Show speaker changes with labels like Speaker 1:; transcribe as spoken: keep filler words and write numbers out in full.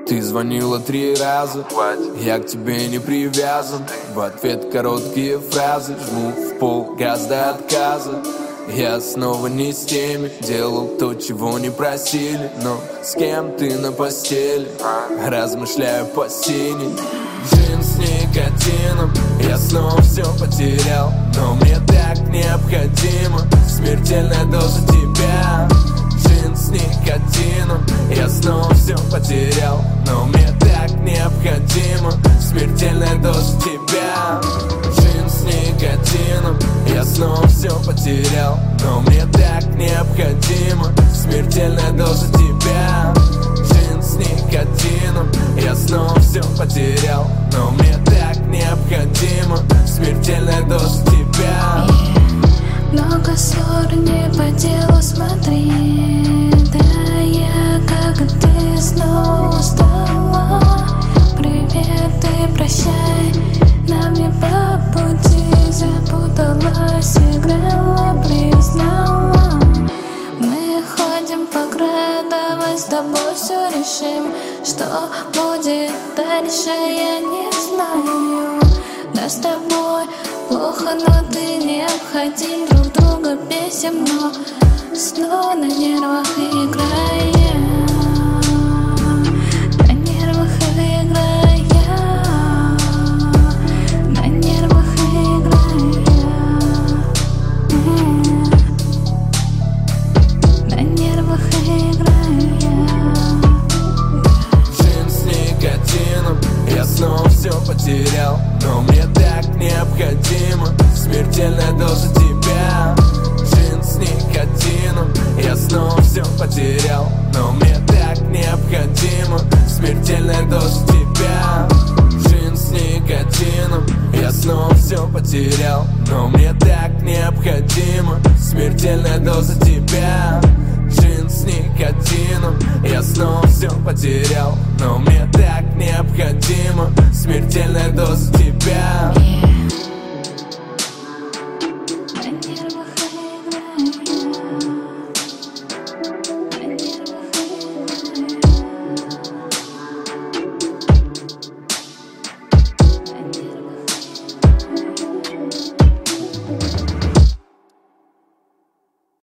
Speaker 1: Ты звонила три раза, я к тебе не привязан. В ответ короткие фразы, жму в пол газ до отказа. Я снова не с теми, делал то, чего не просили. Но с кем ты на постели, размышляю по синей. Джин с никотином, я снова все потерял. Но мне так необходимо смертельная доза тебя. Джин с никотином, я снова все потерял. Но мне так необходимо смертельная доза тебя. Джин с никотином, я снова все потерял. Но мне так необходимо смертельная доза тебя. Джин с никотином, я снова все потерял. Но мне так необходимо смертельная доза тебя.
Speaker 2: Много ссор не по делу, смотри. Да я, как и ты, снова устала. Привет и прощай, нам не по пути. Запуталась, играла, признала. Мы ходим по краю, давай с тобой все решим. Что будет дальше, я не знаю. Да с тобой плохо, но ты необходим. Друг друга бесим, но снова на нервах играем. На нервах играем. На нервах играем. На нервах играем.
Speaker 1: Джин с никотином, я снова все потерял. Но мне так необходимо смертельная доза тебя. Джин с никотином, я снова все потерял. Но мне так необходимо смертельная доза тебя. Джин с никотином, я снова все потерял. Но мне так необходимо смертельная доза тебя. Джин с никотином, я снова все потерял. Но мне так необходимо смертельная доза тебя.